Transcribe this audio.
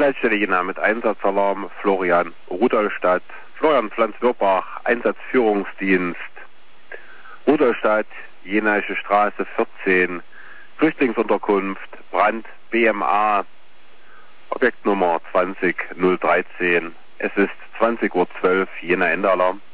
Leitstelle Jena mit Einsatzalarm Florian Rudolstadt. Florian Pflanz-Wirbach, Einsatzführungsdienst. Rudolstadt, Jenaische Straße 14, Flüchtlingsunterkunft, Brand BMA, Objektnummer 20013. Es ist 20:12 Uhr, Jena Endalarm.